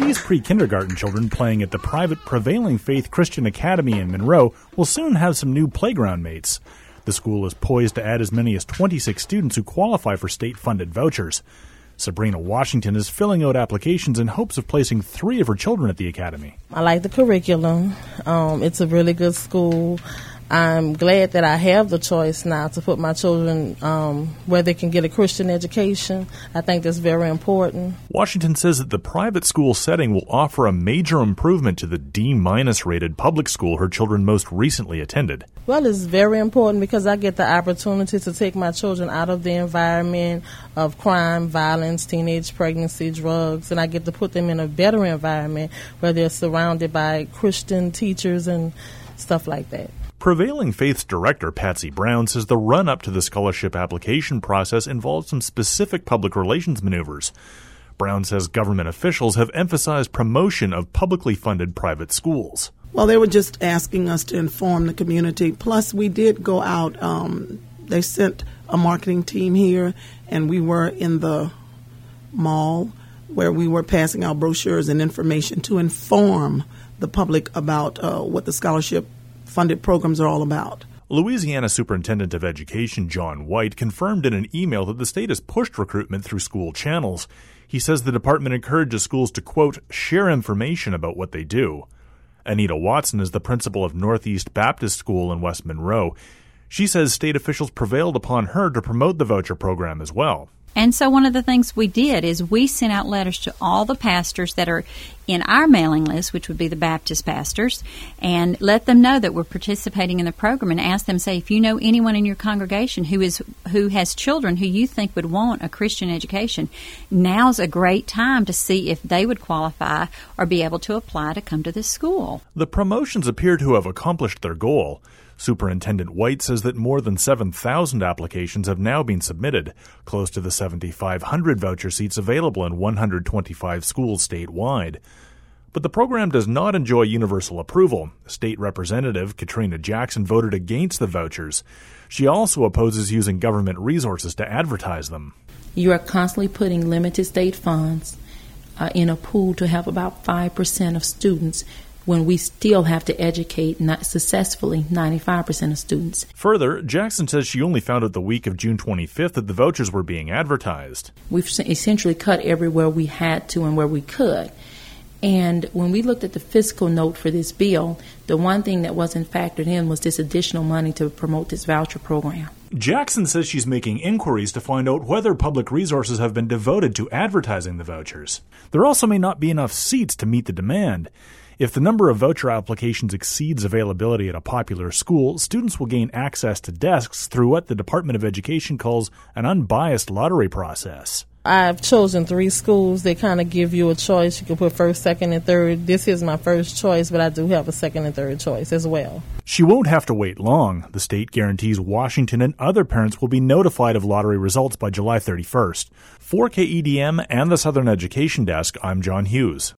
These pre-kindergarten children playing at the private Prevailing Faith Christian Academy in Monroe will soon have some new playground mates. The school is poised to add as many as 26 students who qualify for state-funded vouchers. Sabrina Washington is filling out applications in hopes of placing 3 of her children at the academy. I like the curriculum. It's a really good school. I'm glad that I have the choice now to put my children where they can get a Christian education. I think that's very important. Washington says that the private school setting will offer a major improvement to the D- rated public school her children most recently attended. Well, it's very important because I get the opportunity to take my children out of the environment of crime, violence, teenage pregnancy, drugs, and I get to put them in a better environment where they're surrounded by Christian teachers and stuff like that. Prevailing Faith's director, Patsy Brown, says the run-up to the scholarship application process involved some specific public relations maneuvers. Brown says government officials have emphasized promotion of publicly funded private schools. Well, they were just asking us to inform the community. Plus, we did go out. They sent a marketing team here, and we were in the mall where we were passing out brochures and information to inform the public about what the scholarship-funded programs are all about. Louisiana Superintendent of Education John White confirmed in an email that the state has pushed recruitment through school channels. He says the department encourages schools to, quote, share information about what they do. Anita Watson is the principal of Northeast Baptist School in West Monroe. She says state officials prevailed upon her to promote the voucher program as well. And so one of the things we did is we sent out letters to all the pastors that are in our mailing list, which would be the Baptist pastors, and let them know that we're participating in the program and ask them, say, if you know anyone in your congregation who has children who you think would want a Christian education, now's a great time to see if they would qualify or be able to apply to come to this school. The promotions appear to have accomplished their goal. Superintendent White says that more than 7,000 applications have now been submitted, close to the 7,500 voucher seats available in 125 schools statewide. But the program does not enjoy universal approval. State Representative Katrina Jackson voted against the vouchers. She also opposes using government resources to advertise them. You are constantly putting limited state funds in a pool to have about 5% of students when we still have to educate not successfully 95% of students. Further, Jackson says she only found out the week of June 25th that the vouchers were being advertised. We've essentially cut everywhere we had to and where we could. And when we looked at the fiscal note for this bill, the one thing that wasn't factored in was this additional money to promote this voucher program. Jackson says she's making inquiries to find out whether public resources have been devoted to advertising the vouchers. There also may not be enough seats to meet the demand. If the number of voucher applications exceeds availability at a popular school, students will gain access to desks through what the Department of Education calls an unbiased lottery process. I've chosen 3 schools. They kind of give you a choice. You can put first, second, and third. This is my first choice, but I do have a second and third choice as well. She won't have to wait long. The state guarantees Washington and other parents will be notified of lottery results by July 31st. For KEDM and the Southern Education Desk, I'm John Hughes.